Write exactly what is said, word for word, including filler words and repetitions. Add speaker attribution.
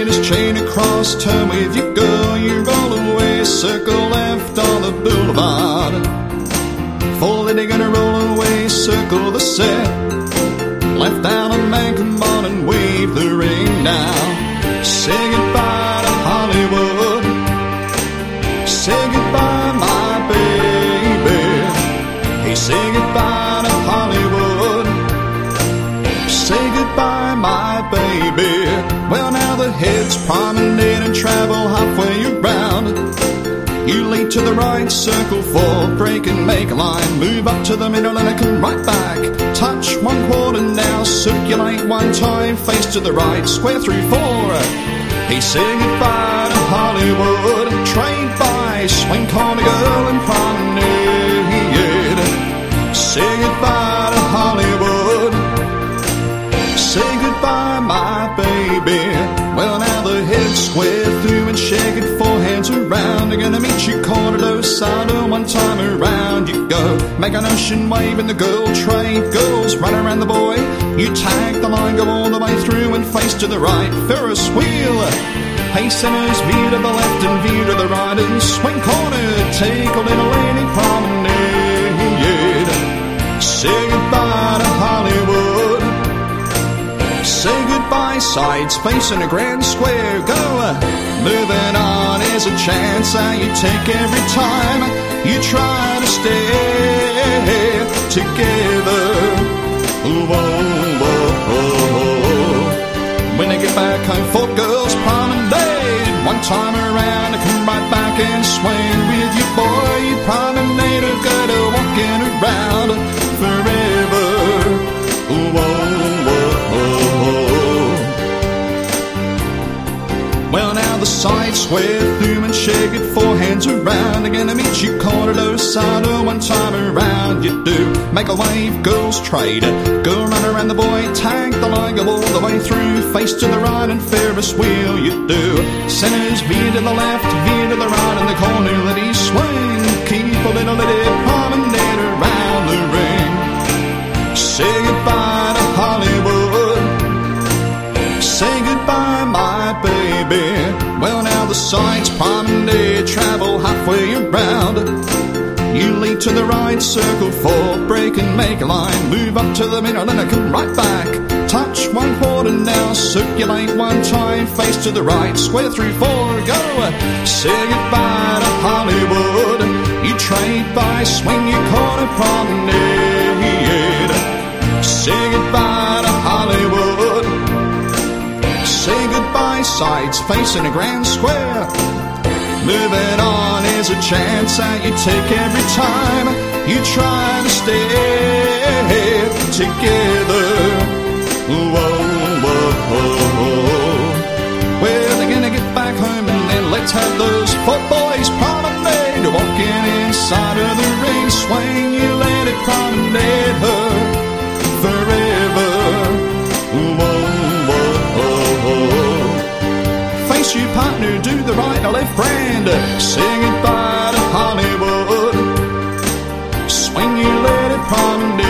Speaker 1: promenade is chain across, turn with your girl, you roll away, circle left on the boulevard. Fully they're gonna roll away, circle the set, left down a man, come on and wave the ring now. Say goodbye to Hollywood, say goodbye my baby. Hey, say goodbye to Hollywood, say goodbye my baby. Well now the heads promenade and travel halfway around. You lead to the right, circle four, break and make a line. Move up to the middle and I come right back. Touch one quarter now, circulate one time, face to the right, square through four. Hey, say goodbye to Hollywood, trade by, swing corner girl and promenade. Say goodbye to Hollywood, say goodbye my baby. Well now the heads square through and shake it, four hands around. They're gonna meet you corner to side, one time around you go. Make an ocean wave and the girl trade. Girls run around the boy, you tag the line, go all the way through and face to the right, Ferris wheel. Hey sinners, veer to the left and veer to the right and swing corner, take a little lady promenade. Say goodbye to Hollywood, say goodbye sides, facing a grand square, go. Moving on is a chance that you take every time you try to stay together. Whoa, whoa, whoa. When I get back home, four girls promenade, one time around, I come right back and swing with you, boy. You promenade a good walking around forever. Whoa, whoa, whoa. Well now the sides square through and shake it, four hands around. They're gonna meet you corner to side, one time around you do. Make a wave, girls trade, go run around the boy, tag the line, go all the way through, face to the right and Ferris wheel you do. Centers veer to the left, veer to the right, and the corner let he swing. Keep a little little promenade around the ring. Say goodbye to Hollywood, say goodbye my baby. Well now the sides promenade, travel halfway around. You lead to the right, circle four, break and make a line. Move up to the middle and I come right back. Touch one quarter now, circulate one time, face to the right, square through four, go. Say goodbye to Hollywood, you trade by, swing your corner promenade. Say goodbye to Hollywood, say goodbye sides, facing a grand square. Moving on is a chance that you take every time you try to stay together. Whoa, whoa, whoa. Well, they're gonna get back home and then let's have those four boys promenade. Walking inside of the ring, swing you let it promenade her forever. Whoa, whoa, whoa. Face your partner, do the right or left brand. Say goodbye to Hollywood, swing you let it promenade.